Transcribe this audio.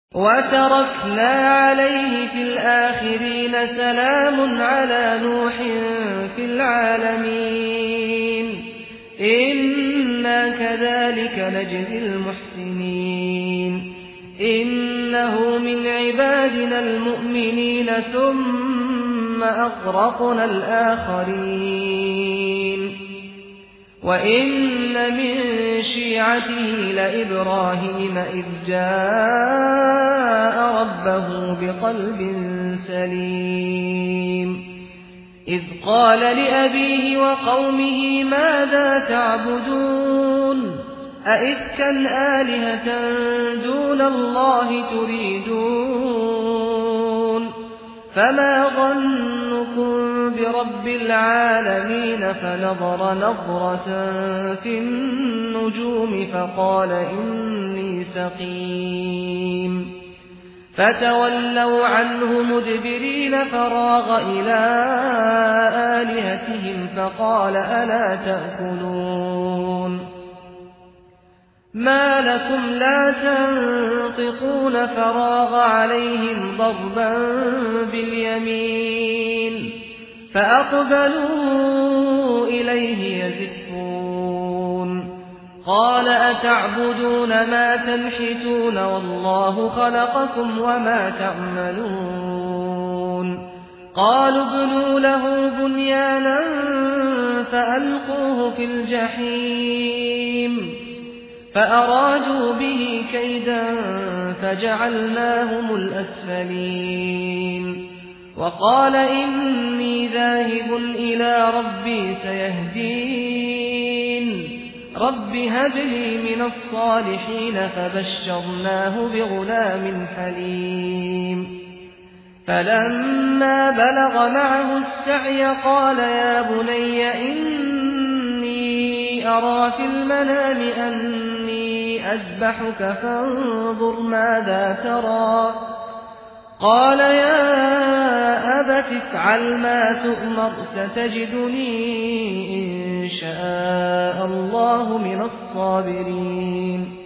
وتركنا عليه في الآخرين سلام على نوح في العالمين إنا كذلك نجزي المحسنين إنه من عبادنا المؤمنين ثم أغرقنا الآخرين وإن من شيعته لإبراهيم إذ جاء ربه بقلب سليم إذ قال لأبيه وقومه ماذا تعبدون أئفكا آلهة دون الله تريدون فما ظنكم برب العالمين فنظر نظرة في النجوم فقال إني سقيم فتولوا عنه مدبرين فراغ إلى آلهتهم فقال ألا تأكلون ما لكم لا تنطقون فراغ عليهم ضربا باليمين فأقبلوا إليه يزفون قال أتعبدون ما تنحتون والله خلقكم وما تعملون قالوا ابنوا له بنيانا فألقوه في الجحيم فأرادوا به كيدا فجعلناهم الأسفلين وقال إني ذاهب إلى ربي سيهدين رب هب لي من الصالحين فبشرناه بغلام حليم فلما بلغ معه السعي قال يا بني إني أرى في المنام أني أذبحك فانظر ماذا ترى قال يا أبت افعل ما تؤمر ستجدني إن شاء الله من الصابرين